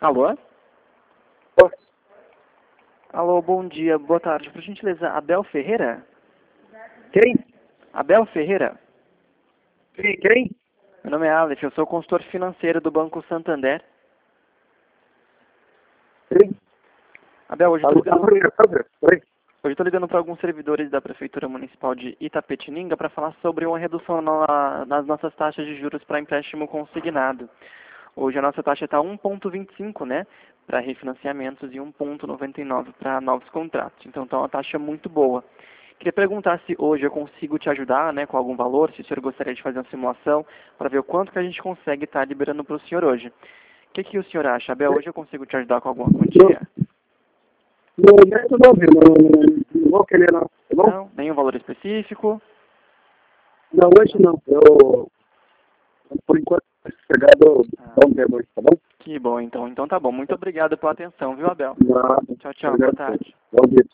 Alô? Posso? Alô, bom dia, boa tarde. Por gentileza, Abel Ferreira? Quem? Abel Ferreira? Quem? Meu nome é Aleph, eu sou consultor financeiro do Banco Santander. Quem? Abel, hoje eu Alô, Oi. estou ligando para alguns servidores da Prefeitura Municipal de Itapetininga para falar sobre uma redução nas nossas taxas de juros para empréstimo consignado. Hoje a nossa taxa está 1,25, né, para refinanciamentos e 1,99 para novos contratos. Então está uma taxa muito boa. Queria perguntar se hoje eu consigo te ajudar, né, com algum valor, se o senhor gostaria de fazer uma simulação para ver o quanto que a gente consegue estar liberando para o senhor hoje. O que o senhor acha, Abel? Hoje eu consigo te ajudar com alguma quantia? No momento não, viu? Não vou querer não, tá bom? Não? Nenhum valor específico? Não, hoje não. Por enquanto, sossegado, vamos ver hoje, tá bom? Que bom, então. Então tá bom. Muito obrigado pela atenção, viu, Abel? Nada. Tchau, tchau. Boa tarde. Bom dia.